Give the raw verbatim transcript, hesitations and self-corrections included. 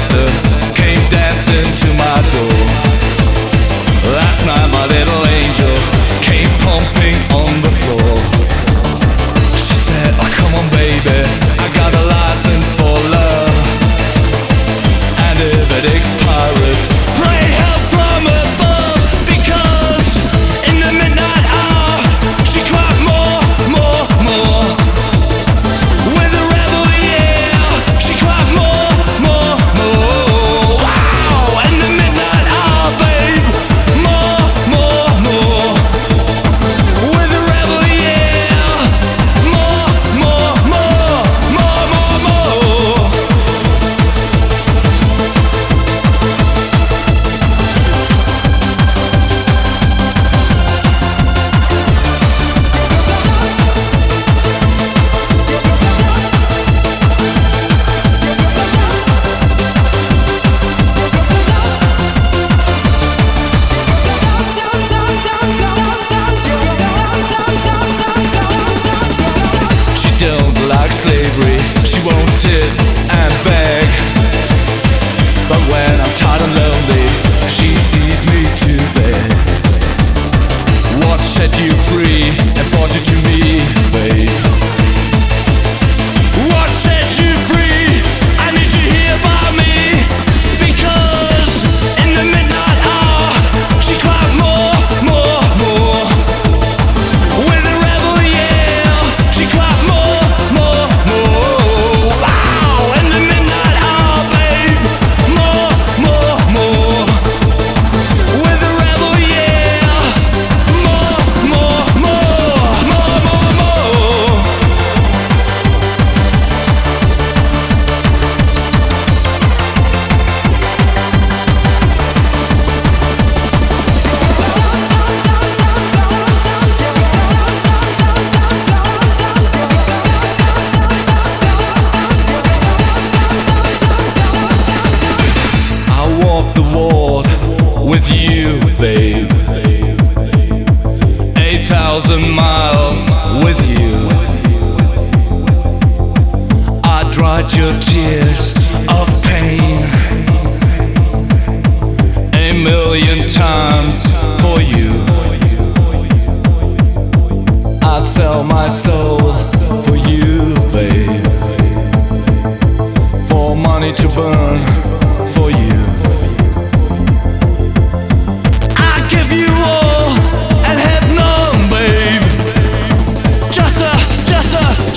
dancer came dancing to my door. Last night my little angel came pumping on the floor. She said, oh come on baby, I got a license for love, and if it expires, pray help from above. Because in the midnight hour she cried more, more, more. With a rebel yeah, she cried more, more, more. Wow, in the midnight hour babe, more, more, more. With a rebel yeah, more, more, more, more, more, more. She don't like slavery, she won't sit and beg. But when I'm tired and lonely, she sees me to bed. What set you free and brought you to me, babe? What set you free? I need you here by me. Because in the midnight hour she cried more, more, more. With a rebel yell, she cried more, more, more. Wow, in the midnight hour, babe, more, more, more. With a rebel yell, more, more, more, more, more, more. I walk the world with you, babe. Eight thousand miles with you. I dried your tears of pain a million times for you. I'd sell my soul for you, babe. For money to burn for you. I give you all and have none, babe. Just a, just a